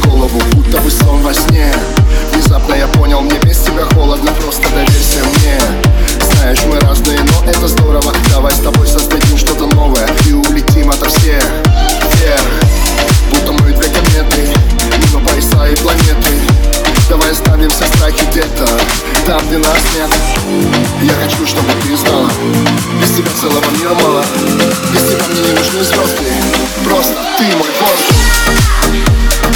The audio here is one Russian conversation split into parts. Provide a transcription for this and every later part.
голову, будто бы сон во сне. Внезапно я понял, мне без тебя холодно, просто доверься мне. Знаешь, мы разные, но это здорово. Давай с тобой создадим что-то новое и улетим ото всех вверх. Будто мы две кометы, мимо пояса и планеты. Давай оставим все страхи где-то там, где нас нет. Я хочу, чтобы ты знала, без тебя целого мира мало. Без тебя мне не нужны звезды, просто ты мой воздух.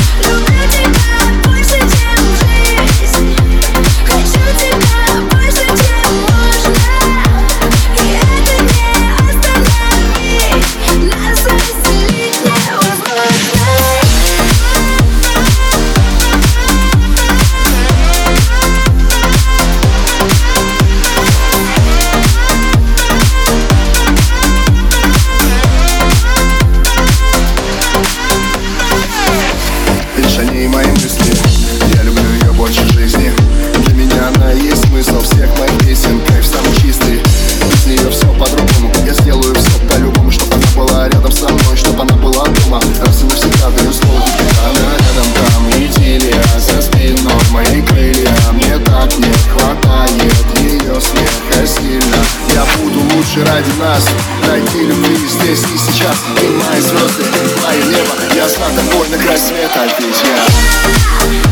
Мои мысли, я люблю ее больше жизни. Для меня она и есть смысл всех моих песен. Кайф самый чистый, без нее все по-другому. Я сделаю все по-любому, чтобы она была рядом со мной, чтобы она была дома. Раз и навсегда даю слово тебе. Она рядом, там идиллия, за спиной мои крылья. Мне так не хватает ее смеха сильно. Я буду лучше ради нас, ради любви здесь и сейчас. Ты мои звезды, мое небо, я знаю тобой на край света, ведь я